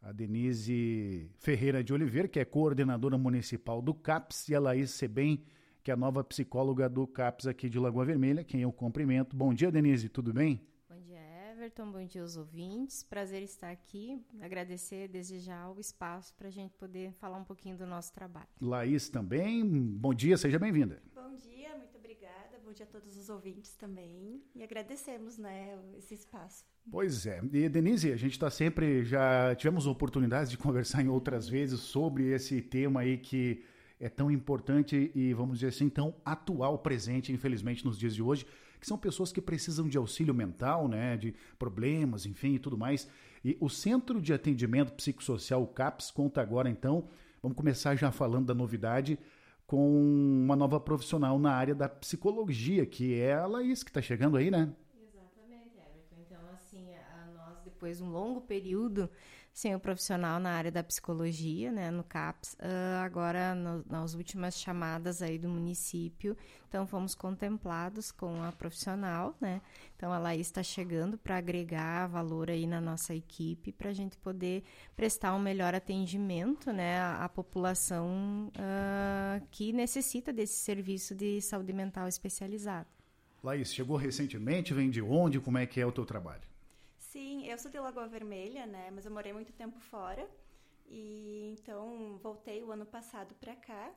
a Denise Ferreira de Oliveira, que é coordenadora municipal do CAPS, e a Laís Sebem, que é a nova psicóloga do CAPS aqui de Lagoa Vermelha, quem eu cumprimento. Bom dia, Denise, tudo bem? Bom dia, Everton, bom dia aos ouvintes, prazer estar aqui, agradecer, desejar o espaço para a gente poder falar um pouquinho do nosso trabalho. Laís também, bom dia, seja bem-vinda. Bom dia, muito obrigada, bom dia a todos os ouvintes também, e agradecemos, esse espaço. Pois é, e Denise, a gente está sempre, já tivemos oportunidades de conversar em outras vezes sobre esse tema aí que é tão importante e, vamos dizer assim, tão atual, presente, infelizmente, nos dias de hoje, que são pessoas que precisam de auxílio mental, né, de problemas, enfim, e tudo mais. E o Centro de Atendimento Psicossocial, o CAPS, conta agora, então, vamos começar já falando da novidade, com uma nova profissional na área da psicologia, que é a Laís, que está chegando aí, né? Exatamente, Everton. Então, assim, nós, depois de um longo período sem o profissional na área da psicologia, né, no CAPS, agora nas últimas chamadas aí do município, então fomos contemplados com a profissional, né, então a Laís está chegando para agregar valor aí na nossa equipe, para a gente poder prestar um melhor atendimento, né, à população que necessita desse serviço de saúde mental especializado. Laís, chegou recentemente, vem de onde, como é que é o teu trabalho? Sim, eu sou de Lagoa Vermelha, né? Mas eu morei muito tempo fora e então voltei o ano passado para cá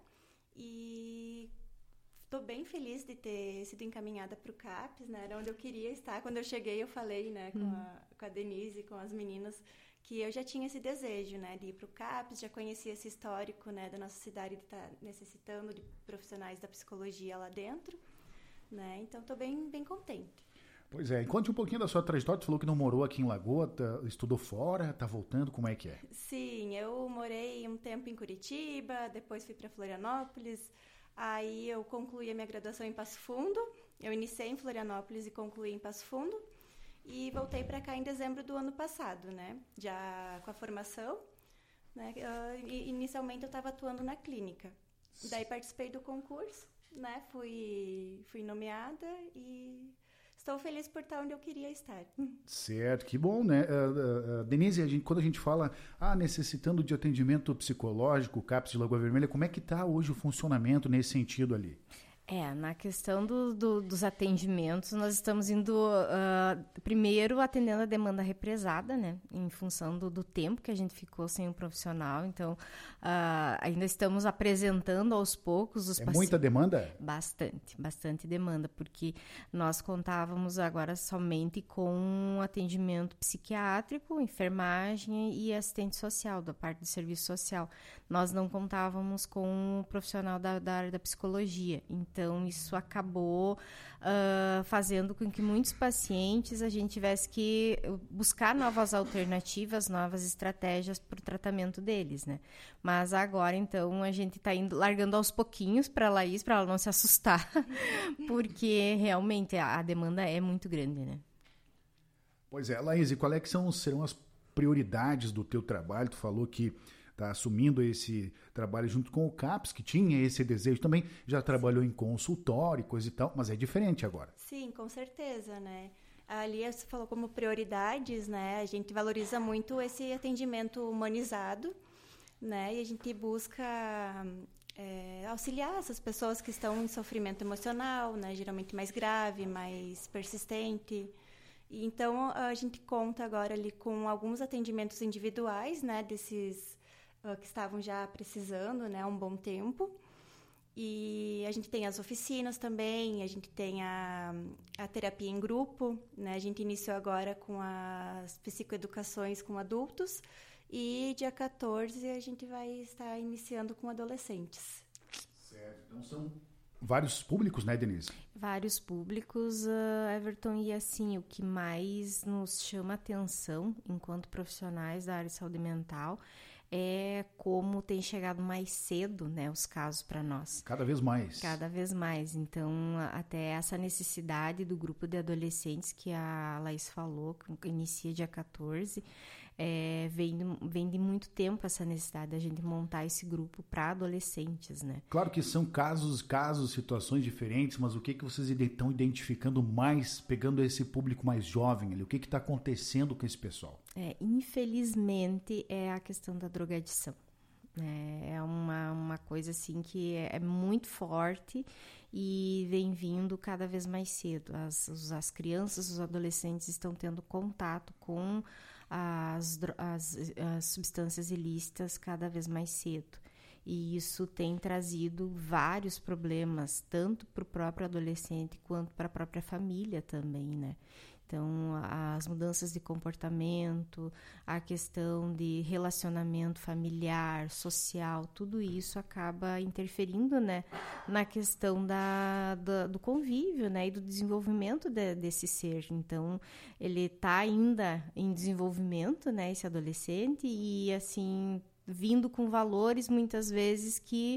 e estou bem feliz de ter sido encaminhada para o CAPS, né? Era onde eu queria estar. Quando eu cheguei, eu falei, né, com a Denise, com as meninas, que eu já tinha esse desejo, né, de ir para o CAPS, já conhecia esse histórico, né, da nossa cidade de estar necessitando de profissionais da psicologia lá dentro, né? Então estou bem contente. Pois é, conte um pouquinho da sua trajetória, tu falou que não morou aqui em Lagoa, estudou fora, tá voltando, como é que é? Sim, eu morei um tempo em Curitiba, depois fui para Florianópolis, aí eu concluí a minha graduação em Passo Fundo, eu iniciei em Florianópolis e concluí em Passo Fundo, e voltei para cá em dezembro do ano passado, né, já com a formação, né, inicialmente eu estava atuando na clínica, daí participei do concurso, né, fui nomeada e estou feliz por estar onde eu queria estar. Certo, que bom, né? Denise, quando a gente fala necessitando de atendimento psicológico, o CAPS de Lagoa Vermelha, como é que está hoje o funcionamento nesse sentido ali? Na questão dos atendimentos, nós estamos indo, primeiro, atendendo a demanda represada, né, em função do tempo que a gente ficou sem um profissional, então, ainda estamos apresentando aos poucos os pacientes. Muita demanda? Bastante demanda, porque nós contávamos agora somente com um atendimento psiquiátrico, enfermagem e assistente social, da parte do serviço social. Nós não contávamos com um profissional da área da psicologia, então isso acabou fazendo com que muitos pacientes a gente tivesse que buscar novas alternativas, novas estratégias para o tratamento deles, né? Mas agora, então, a gente está largando aos pouquinhos para a Laís, para ela não se assustar, porque realmente a demanda é muito grande, né? Pois é, Laís, e qual é que serão as prioridades do teu trabalho? Tu falou que está assumindo esse trabalho junto com o CAPS, que tinha esse desejo também, já trabalhou em consultório e coisa e tal, mas é diferente agora. Sim, com certeza, né? Ali você falou como prioridades, né? A gente valoriza muito esse atendimento humanizado, né? E a gente busca auxiliar essas pessoas que estão em sofrimento emocional, né? Geralmente mais grave, mais persistente. E então, a gente conta agora ali com alguns atendimentos individuais, né? Desses que estavam já precisando, né, há um bom tempo. E a gente tem as oficinas também, a gente tem a terapia em grupo, né? A gente iniciou agora com as psicoeducações com adultos e dia 14 a gente vai estar iniciando com adolescentes. Certo, então são vários públicos, né, Denise? Vários públicos, Everton, e assim, o que mais nos chama atenção enquanto profissionais da área de saúde mental é como tem chegado mais cedo, né, os casos para nós. Cada vez mais. Cada vez mais. Então, até essa necessidade do grupo de adolescentes que a Laís falou, que inicia dia 14, vem de muito tempo essa necessidade da gente montar esse grupo para adolescentes, né? Claro que são casos, situações diferentes, mas o que vocês estão identificando mais, pegando esse público mais jovem ali? O que está acontecendo com esse pessoal? Infelizmente, é a questão da drogadição. É uma coisa assim que é muito forte e vem vindo cada vez mais cedo. As crianças, os adolescentes estão tendo contato com as substâncias ilícitas cada vez mais cedo. E isso tem trazido vários problemas, tanto para o próprio adolescente quanto para a própria família também, né? Então, as mudanças de comportamento, a questão de relacionamento familiar, social, tudo isso acaba interferindo, né, na questão do convívio, né, e do desenvolvimento desse ser. Então, ele está ainda em desenvolvimento, né, esse adolescente, e assim, vindo com valores muitas vezes que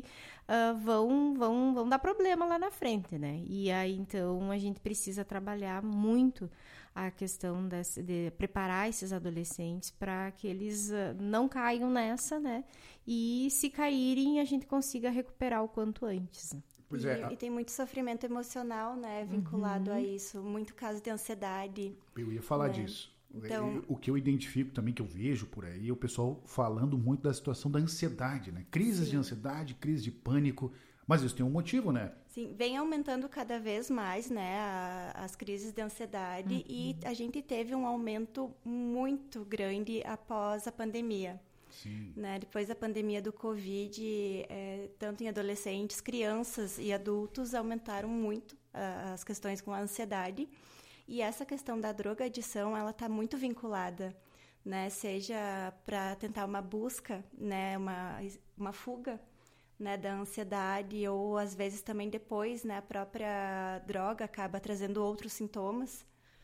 vão dar problema lá na frente, né? E aí, então, a gente precisa trabalhar muito a questão de preparar esses adolescentes para que eles não caiam nessa, né? E se caírem, a gente consiga recuperar o quanto antes. Pois e tem muito sofrimento emocional, né? Vinculado a isso. Muito caso de ansiedade. Eu ia falar disso. Então, o que eu identifico também, que eu vejo por aí, é o pessoal falando muito da situação da ansiedade, né? Crises de ansiedade, crise de pânico, mas isso tem um motivo, né? Sim, vem aumentando cada vez mais, né, as crises de ansiedade e a gente teve um aumento muito grande após a pandemia. Sim. Né? Depois da pandemia do Covid, tanto em adolescentes, crianças e adultos aumentaram muito as questões com a ansiedade. E essa questão da drogadição, ela está muito vinculada, né? Seja para tentar uma busca, né? Uma fuga, né? Da ansiedade, ou às vezes também depois, né? A própria droga acaba trazendo outros sintomas.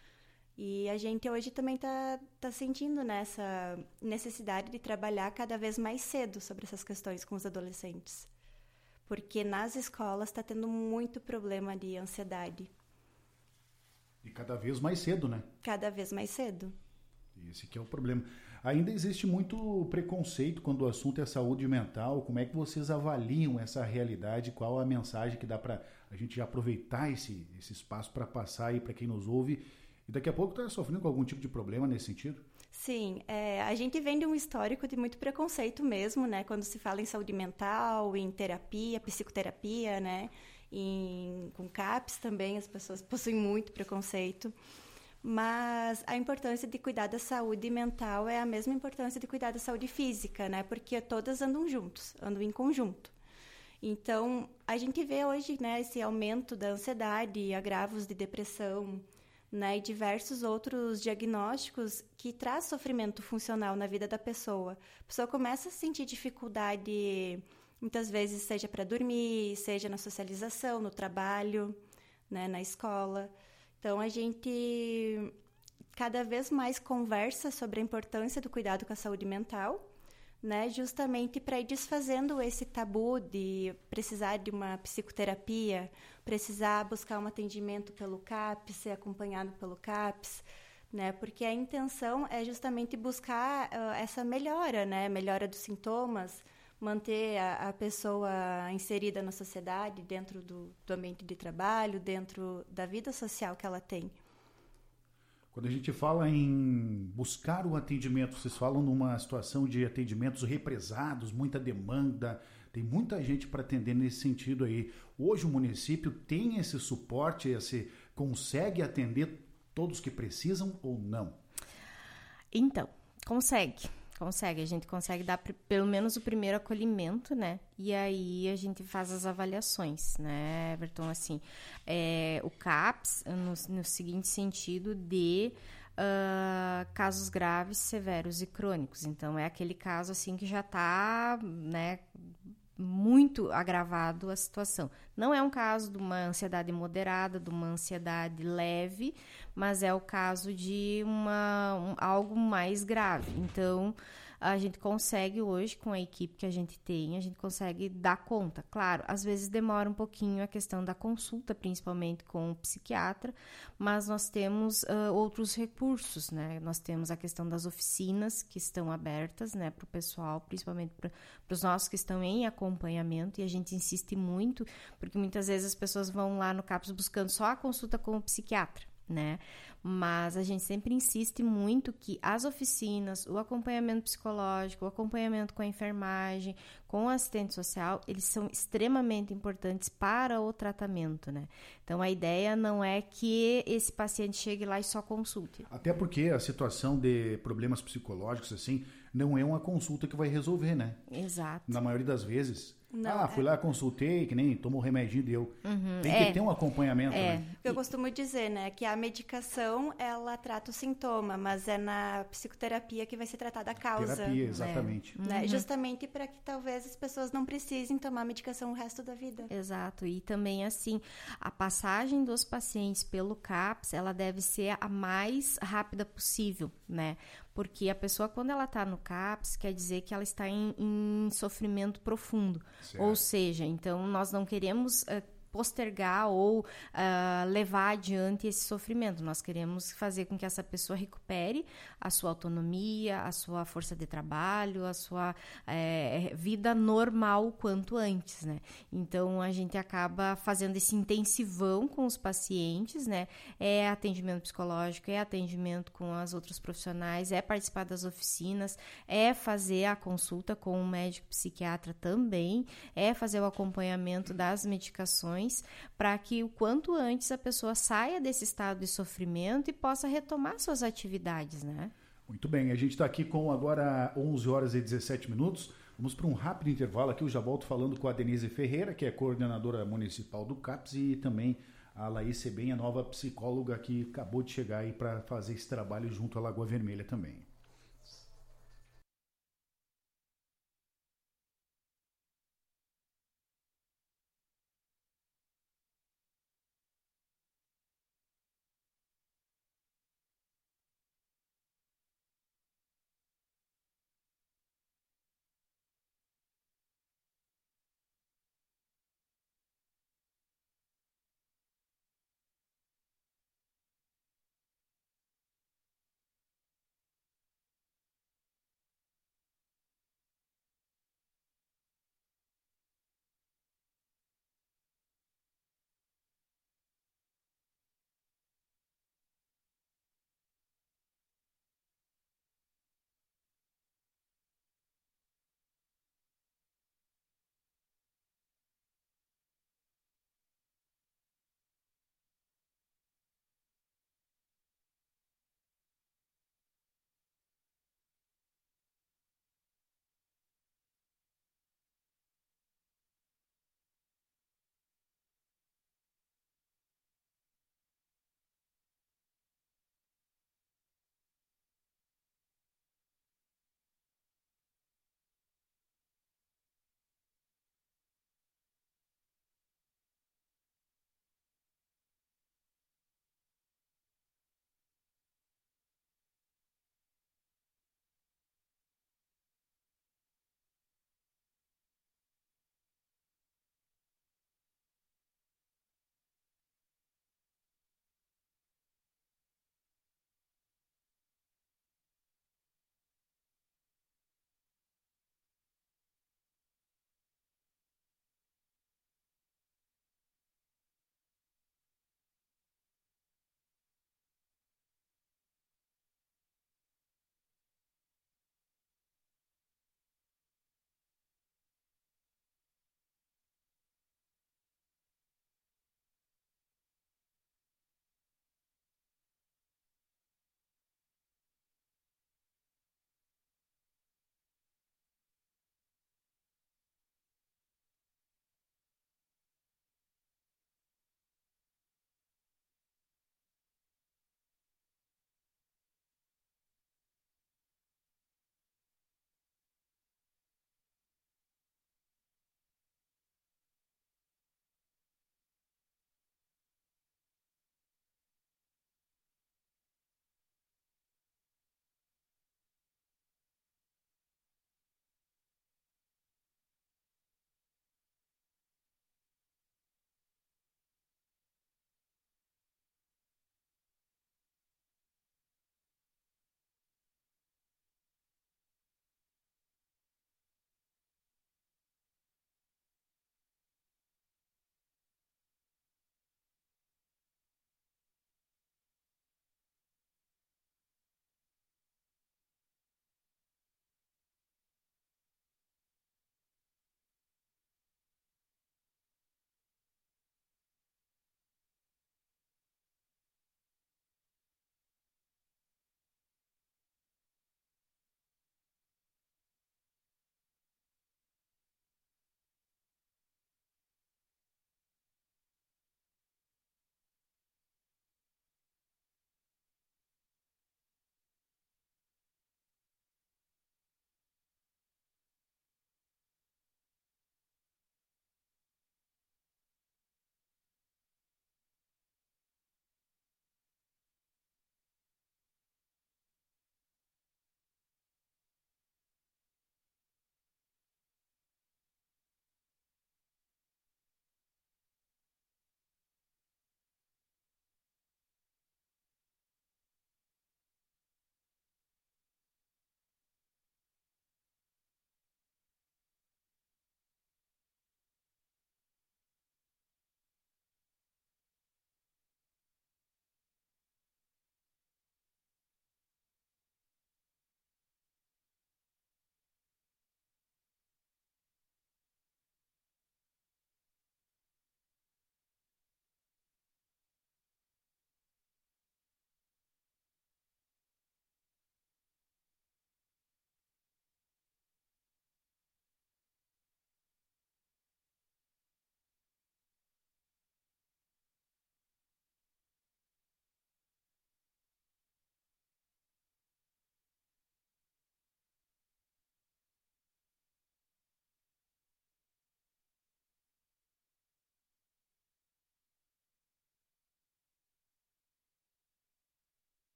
E a gente hoje também está sentindo, né, essa necessidade de trabalhar cada vez mais cedo sobre essas questões com os adolescentes. Porque nas escolas está tendo muito problema de ansiedade. E cada vez mais cedo, né? Cada vez mais cedo. Esse que é o problema. Ainda existe muito preconceito quando o assunto é saúde mental. Como é que vocês avaliam essa realidade? Qual a mensagem que dá para a gente já aproveitar esse espaço para passar aí para quem nos ouve? E daqui a pouco está sofrendo com algum tipo de problema nesse sentido? Sim, a gente vem de um histórico de muito preconceito mesmo, né? Quando se fala em saúde mental, em terapia, psicoterapia, né? Com CAPS também, as pessoas possuem muito preconceito. Mas a importância de cuidar da saúde mental é a mesma importância de cuidar da saúde física, né? Porque todas andam juntos, andam em conjunto. Então, a gente vê hoje, né, esse aumento da ansiedade, agravos de depressão, né, e diversos outros diagnósticos que traz sofrimento funcional na vida da pessoa. A pessoa começa a sentir dificuldade, muitas vezes, seja para dormir, seja na socialização, no trabalho, né, na escola. Então, a gente cada vez mais conversa sobre a importância do cuidado com a saúde mental, né, justamente para ir desfazendo esse tabu de precisar de uma psicoterapia, precisar buscar um atendimento pelo CAPS, ser acompanhado pelo CAPS, né, porque a intenção é justamente buscar essa melhora, né, melhora dos sintomas, manter a pessoa inserida na sociedade, dentro do ambiente de trabalho, dentro da vida social que ela tem. Quando a gente fala em buscar o atendimento, vocês falam numa situação de atendimentos represados, muita demanda, tem muita gente para atender nesse sentido aí. Hoje o município tem esse suporte, consegue atender todos que precisam ou não? Então, consegue, a gente consegue dar pelo menos o primeiro acolhimento, né? E aí a gente faz as avaliações, né, Everton? Assim, o CAPS, no seguinte sentido de casos graves, severos e crônicos. Então, é aquele caso, assim, que já está, né, muito agravado a situação. Não é um caso de uma ansiedade moderada, de uma ansiedade leve, mas é o caso de algo mais grave. Então, a gente consegue hoje, com a equipe que a gente tem, a gente consegue dar conta. Claro, às vezes demora um pouquinho a questão da consulta, principalmente com o psiquiatra, mas nós temos outros recursos, né? Nós temos a questão das oficinas que estão abertas, né, para o pessoal, principalmente para os nossos que estão em acompanhamento, e a gente insiste muito, porque muitas vezes as pessoas vão lá no CAPS buscando só a consulta com o psiquiatra, né? Mas a gente sempre insiste muito que as oficinas, o acompanhamento psicológico, o acompanhamento com a enfermagem, com o assistente social, eles são extremamente importantes para o tratamento, né? Então, a ideia não é que esse paciente chegue lá e só consulte. Até porque a situação de problemas psicológicos, assim, não é uma consulta que vai resolver, né? Exato. Na maioria das vezes. Não, fui lá, consultei, que nem tomou remedinho e deu. Tem que ter um acompanhamento, né? O que eu costumo dizer, né, que a medicação, ela trata o sintoma, mas é na psicoterapia que vai ser tratada a causa. Terapia, exatamente. Né? Justamente para que talvez as pessoas não precisem tomar medicação o resto da vida. Exato. E também, assim, a passagem dos pacientes pelo CAPS, ela deve ser a mais rápida possível, né? Porque a pessoa, quando ela está no CAPS, quer dizer que ela está em sofrimento profundo. Certo. Ou seja, então nós não queremos postergar ou levar adiante esse sofrimento. Nós queremos fazer com que essa pessoa recupere a sua autonomia, a sua força de trabalho, a sua vida normal o quanto antes, né? Então, a gente acaba fazendo esse intensivão com os pacientes, né? É atendimento psicológico, é atendimento com as outros profissionais, é participar das oficinas, é fazer a consulta com o médico psiquiatra também, é fazer o acompanhamento das medicações, para que o quanto antes a pessoa saia desse estado de sofrimento e possa retomar suas atividades, né? Muito bem, a gente está aqui com agora 11 horas e 17 minutos. Vamos para um rápido intervalo aqui. Eu já volto falando com a Denise Ferreira, que é coordenadora municipal do CAPS, e também a Laís Sebem, a nova psicóloga que acabou de chegar aí para fazer esse trabalho junto à Lagoa Vermelha também.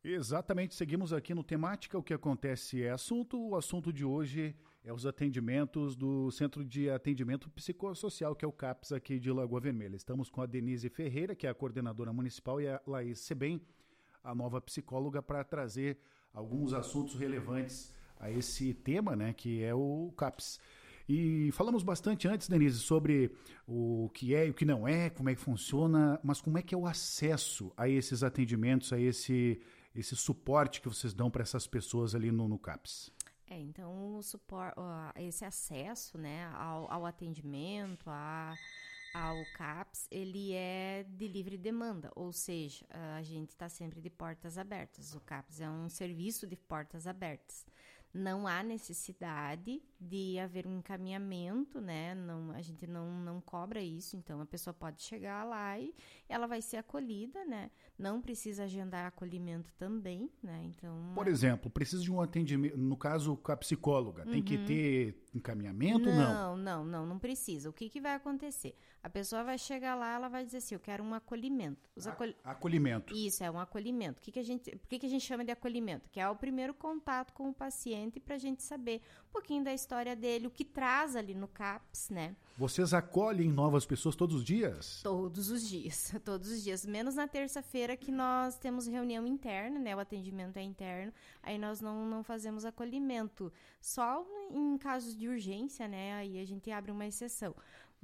Exatamente, seguimos aqui no Temática, o que acontece é assunto. O assunto de hoje é os atendimentos do Centro de Atendimento Psicossocial, que é o CAPS aqui de Lagoa Vermelha. Estamos com a Denise Ferreira, que é a coordenadora municipal, e a Laís Sebem, a nova psicóloga, para trazer alguns assuntos relevantes a esse tema, né, que é o CAPS. E falamos bastante antes, Denise, sobre o que é e o que não é, como é que funciona, mas como é que é o acesso a esses atendimentos, a esse suporte que vocês dão para essas pessoas ali no CAPS? Então, esse acesso, né, ao atendimento, ao CAPS, ele é de livre demanda, ou seja, a gente está sempre de portas abertas. O CAPS é um serviço de portas abertas. Não há necessidade de haver um encaminhamento, né? A gente não cobra isso, então a pessoa pode chegar lá e ela vai ser acolhida, né? Não precisa agendar acolhimento também, né? Então, por exemplo, precisa de um atendimento, no caso com a psicóloga, tem que ter encaminhamento ou não? Não precisa. O que vai acontecer? A pessoa vai chegar lá, ela vai dizer assim, eu quero um acolhimento. Acolhimento. Isso, é um acolhimento. Por que a gente chama de acolhimento? Que é o primeiro contato com o paciente para a gente saber um pouquinho da história dele, o que traz ali no CAPS, né? Vocês acolhem novas pessoas todos os dias? Todos os dias, menos na terça-feira que nós temos reunião interna, né? O atendimento é interno, aí nós não fazemos acolhimento, só em casos de urgência, né? Aí a gente abre uma exceção,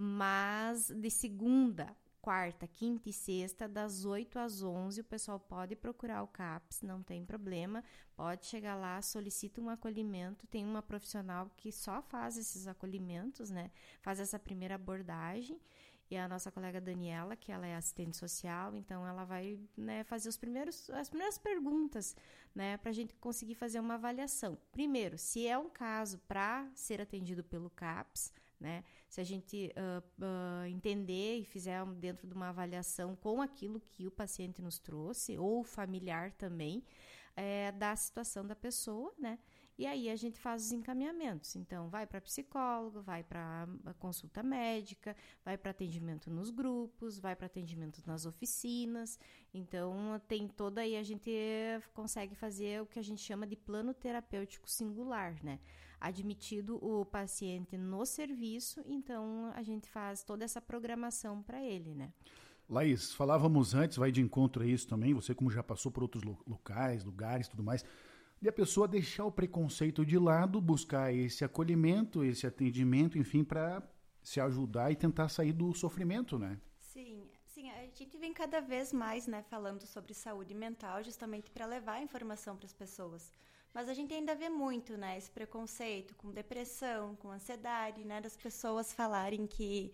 mas de segunda, quarta, quinta e sexta, das 8 às 11, o pessoal pode procurar o CAPS, não tem problema, pode chegar lá, solicita um acolhimento, tem uma profissional que só faz esses acolhimentos, né? Faz essa primeira abordagem, e a nossa colega Daniela, que ela é assistente social, então ela vai, né, fazer as primeiras perguntas, né, para a gente conseguir fazer uma avaliação. Primeiro, se é um caso para ser atendido pelo CAPS, né? Se a gente entender e fizer dentro de uma avaliação com aquilo que o paciente nos trouxe, ou o familiar também, da situação da pessoa, né? E aí a gente faz os encaminhamentos. Então, vai para psicólogo, vai para consulta médica, vai para atendimento nos grupos, vai para atendimento nas oficinas. Então, tem toda aí, a gente consegue fazer o que a gente chama de plano terapêutico singular, né? Admitido o paciente no serviço, então a gente faz toda essa programação para ele, né? Laís, falávamos antes, vai de encontro a isso também, você como já passou por outros lugares, tudo mais, de a pessoa deixar o preconceito de lado, buscar esse acolhimento, esse atendimento, enfim, para se ajudar e tentar sair do sofrimento, né? Sim, a gente vem cada vez mais, né, falando sobre saúde mental, justamente para levar a informação para as pessoas. Mas a gente ainda vê muito, né, esse preconceito com depressão, com ansiedade, né, das pessoas falarem que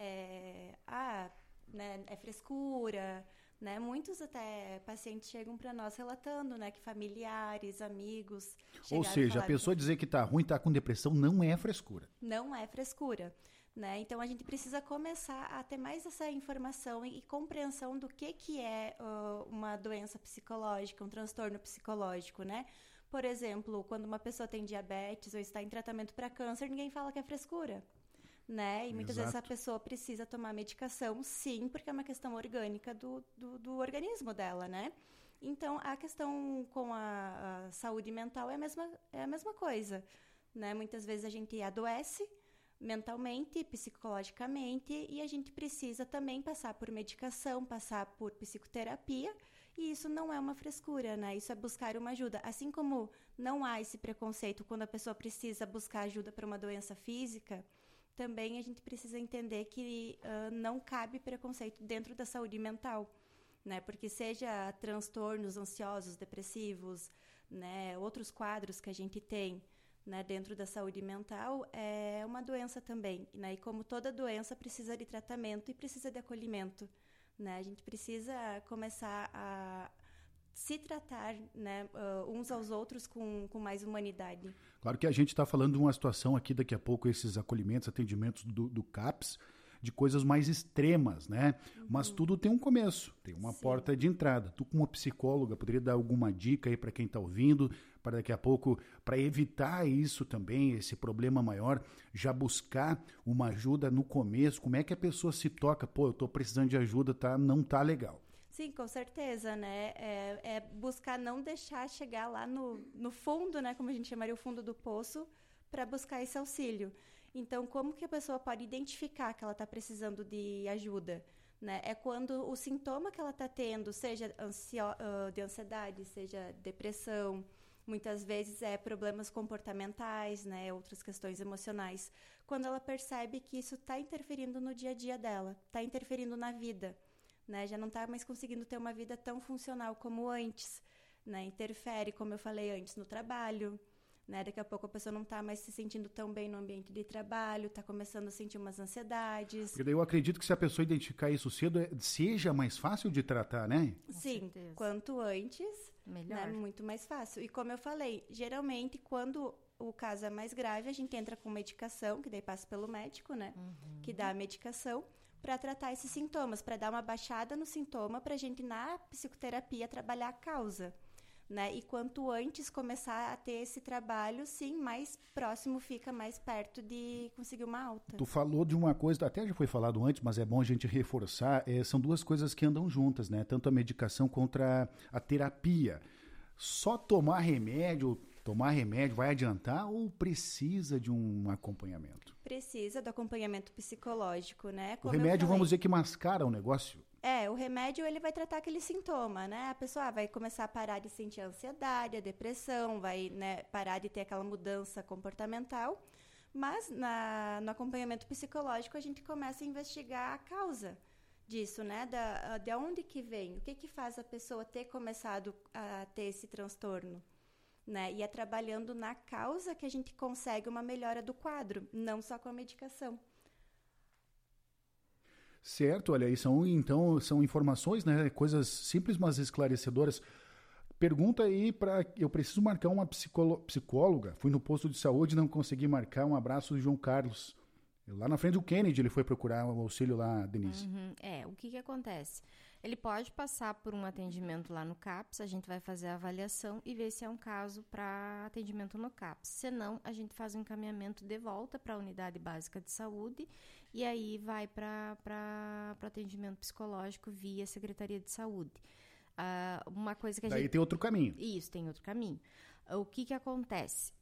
né, é frescura, né? Muitos até pacientes chegam para nós relatando, né, que familiares, amigos... Ou seja, a pessoa dizer que está ruim, está com depressão, não é frescura. Não é frescura. Né? Então, a gente precisa começar a ter mais essa informação e compreensão do que é uma doença psicológica, um transtorno psicológico, né? Por exemplo, quando uma pessoa tem diabetes ou está em tratamento para câncer, ninguém fala que é frescura, né? E muitas vezes a pessoa precisa tomar medicação, sim, porque é uma questão orgânica do organismo dela, né? Então, a questão com a saúde mental é a mesma coisa, né? Muitas vezes a gente adoece mentalmente, psicologicamente, e a gente precisa também passar por medicação, passar por psicoterapia, e isso não é uma frescura, né? Isso é buscar uma ajuda. Assim como não há esse preconceito quando a pessoa precisa buscar ajuda para uma doença física, também a gente precisa entender que não cabe preconceito dentro da saúde mental, né? Porque seja transtornos ansiosos, depressivos, né? Outros quadros que a gente tem, né, dentro da saúde mental, é uma doença também, né? E como toda doença precisa de tratamento e precisa de acolhimento, né? A gente precisa começar a se tratar, né, uns aos outros com mais humanidade. Claro que a gente está falando de uma situação aqui, daqui a pouco, esses acolhimentos, atendimentos do CAPS, de coisas mais extremas, né? Uhum. Mas tudo tem um começo, tem uma porta de entrada. Tu, como psicóloga, poderia dar alguma dica aí para quem está ouvindo, para daqui a pouco, para evitar isso também, esse problema maior, já buscar uma ajuda no começo? Como é que a pessoa se toca? Pô, eu estou precisando de ajuda, não tá legal. Sim, com certeza, né? É buscar não deixar chegar lá no fundo, né? Como a gente chamaria o fundo do poço, para buscar esse auxílio. Então, como que a pessoa pode identificar que ela está precisando de ajuda? Né? É quando o sintoma que ela está tendo, seja de ansiedade, seja depressão, muitas vezes problemas comportamentais, né? Outras questões emocionais. Quando ela percebe que isso está interferindo no dia a dia dela, está interferindo na vida, né? Já não está mais conseguindo ter uma vida tão funcional como antes, né? Interfere, como eu falei antes, no trabalho, né? Daqui a pouco a pessoa não está mais se sentindo tão bem no ambiente de trabalho, está começando a sentir umas ansiedades. Porque daí eu acredito que se a pessoa identificar isso cedo, seja mais fácil de tratar, né? Sim, quanto antes, melhor. Né? Muito mais fácil. E como eu falei, geralmente quando o caso é mais grave, a gente entra com medicação, que daí passa pelo médico, né? Que dá a medicação para tratar esses sintomas, para dar uma baixada no sintoma, para a gente, na psicoterapia, trabalhar a causa. Né? E quanto antes começar a ter esse trabalho, sim, mais próximo fica, mais perto de conseguir uma alta. Tu falou de uma coisa, até já foi falado antes, mas é bom a gente reforçar, são duas coisas que andam juntas, né? Tanto a medicação quanto a terapia. Só tomar remédio vai adiantar ou precisa de um acompanhamento? Precisa do acompanhamento psicológico, né? Como o remédio, vamos dizer que mascara o negócio? O remédio ele vai tratar aquele sintoma, né? A pessoa vai começar a parar de sentir a ansiedade, a depressão, vai, né, parar de ter aquela mudança comportamental. Mas no acompanhamento psicológico a gente começa a investigar a causa disso, né? De onde que vem, o que faz a pessoa ter começado a ter esse transtorno. Né? E é trabalhando na causa que a gente consegue uma melhora do quadro, não só com a medicação. Certo, olha aí, são informações, né? Coisas simples, mas esclarecedoras. Pergunta aí eu preciso marcar uma psicóloga. Fui no posto de saúde e não consegui marcar. Um abraço do João Carlos. Lá na frente do Kennedy ele foi procurar o auxílio lá, Denise. O que acontece? Ele pode passar por um atendimento lá no CAPS, a gente vai fazer a avaliação e ver se é um caso para atendimento no CAPS. Se não, a gente faz um encaminhamento de volta para a unidade básica de saúde e aí vai para atendimento psicológico via Secretaria de Saúde. Uma coisa que Daí tem outro caminho. Isso, tem outro caminho. O que acontece?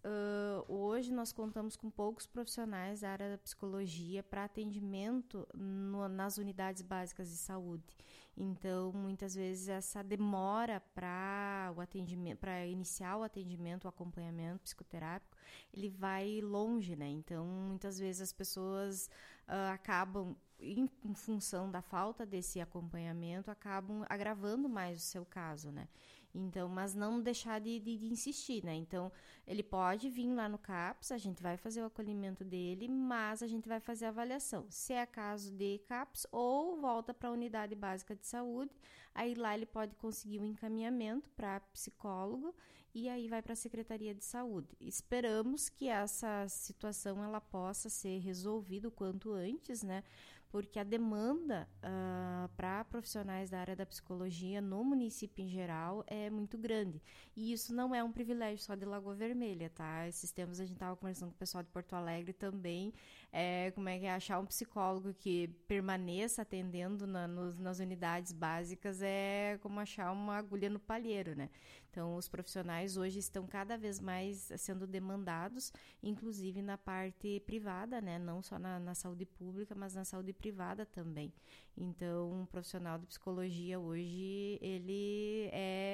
Hoje nós contamos com poucos profissionais da área da psicologia para atendimento nas unidades básicas de saúde. Então, muitas vezes, essa demora para o atendimento, para iniciar o atendimento, o acompanhamento psicoterápico, ele vai longe, né? Então, muitas vezes as pessoas acabam, em função da falta desse acompanhamento, acabam agravando mais o seu caso, né? Então, mas não deixar de insistir, né? Então, ele pode vir lá no CAPS, a gente vai fazer o acolhimento dele, mas a gente vai fazer a avaliação. Se é caso de CAPS ou volta para a unidade básica de saúde, aí lá ele pode conseguir um encaminhamento para psicólogo e aí vai para a Secretaria de Saúde. Esperamos que essa situação ela possa ser resolvida o quanto antes, né? Porque a demanda para profissionais da área da psicologia no município em geral é muito grande. E isso não é um privilégio só de Lagoa Vermelha, tá? Esses tempos a gente estava conversando com o pessoal de Porto Alegre também, como é que é achar um psicólogo que permaneça atendendo nas unidades básicas é como achar uma agulha no palheiro, né? Então, os profissionais hoje estão cada vez mais sendo demandados, inclusive na parte privada, né? Não só na saúde pública, mas na saúde privada também. Então, um profissional de psicologia hoje, ele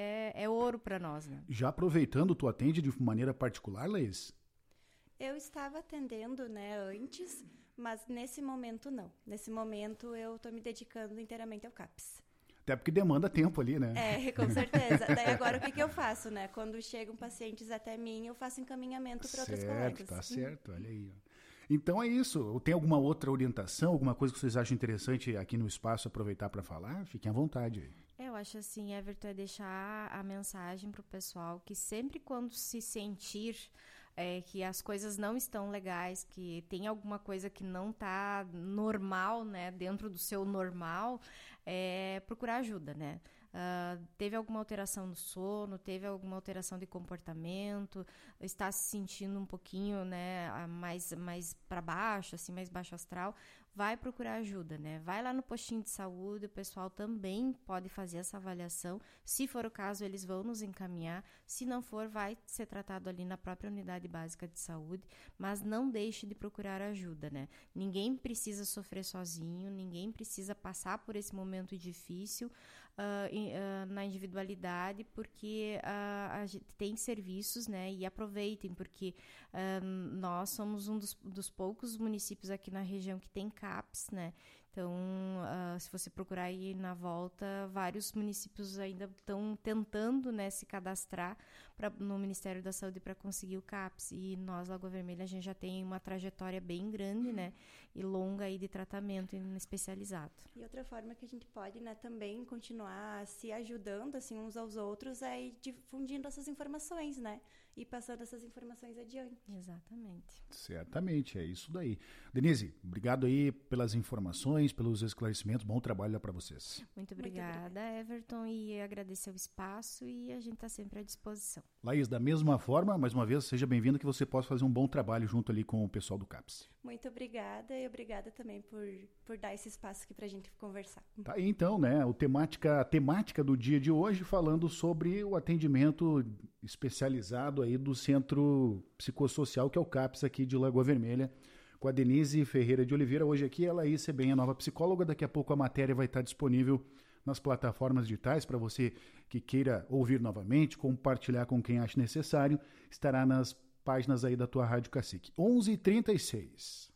é ouro para nós, né? Já aproveitando, tu atende de maneira particular, Laís? Eu estava atendendo, né, antes, mas nesse momento não. Nesse momento eu estou me dedicando inteiramente ao CAPS. Até porque demanda tempo ali, né? Com certeza. Daí agora o que eu faço, né? Quando chegam pacientes até mim, eu faço encaminhamento para outros colegas. Tá certo, olha aí. Então é isso. Tem alguma outra orientação, alguma coisa que vocês acham interessante aqui no espaço aproveitar para falar? Fiquem à vontade. Eu acho assim, Everton, é deixar a mensagem para o pessoal que sempre quando se sentir que as coisas não estão legais, que tem alguma coisa que não está normal, né, dentro do seu normal, procurar ajuda, né? Teve alguma alteração no sono, teve alguma alteração de comportamento, está se sentindo um pouquinho, né, mais para baixo, assim, mais baixo astral, vai procurar ajuda, né? Vai lá no postinho de saúde, o pessoal também pode fazer essa avaliação. Se for o caso, eles vão nos encaminhar. Se não for, vai ser tratado ali na própria unidade básica de saúde, mas não deixe de procurar ajuda, né? Ninguém precisa sofrer sozinho, ninguém precisa passar por esse momento difícil na individualidade, porque a gente tem serviços, né? E aproveitem, porque nós somos um dos poucos municípios aqui na região que tem CAPS, né? Então, se você procurar aí na volta, vários municípios ainda estão tentando, né, se cadastrar no Ministério da Saúde para conseguir o CAPS. E nós, Lagoa Vermelha, a gente já tem uma trajetória bem grande, né, e longa aí de tratamento especializado. E outra forma que a gente pode, né, também continuar se ajudando, assim, uns aos outros é ir difundindo essas informações, né, e passando essas informações adiante. Exatamente. Certamente, é isso daí. Denise, obrigado aí pelas informações, pelos esclarecimentos. Bom trabalho lá para vocês. Muito obrigada, Everton, e agradecer o espaço e a gente está sempre à disposição. Laís, da mesma forma, mais uma vez, seja bem-vinda, que você possa fazer um bom trabalho junto ali com o pessoal do CAPS. Muito obrigada e obrigada também por dar esse espaço aqui para a gente conversar. Tá aí então, né, a temática do dia de hoje, falando sobre o atendimento especializado aí do Centro Psicossocial, que é o CAPS aqui de Lagoa Vermelha, com a Denise Ferreira de Oliveira. Hoje aqui ela aí, bem a nova psicóloga. Daqui a pouco a matéria vai estar disponível nas plataformas digitais para você que queira ouvir novamente, compartilhar com quem acha necessário. Estará nas páginas aí da tua Rádio Cacique. 11h36.